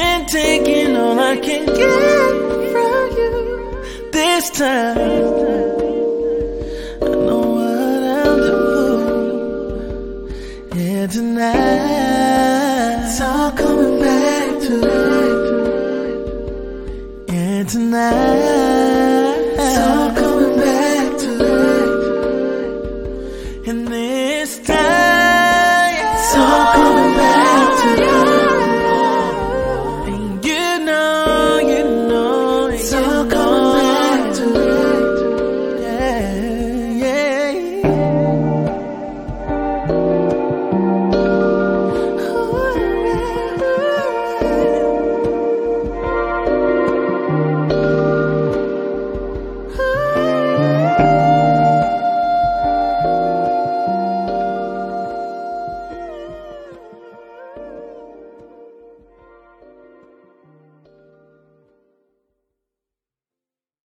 been taking all I can get from you. This time I know what I'll do. Yeah, tonight talk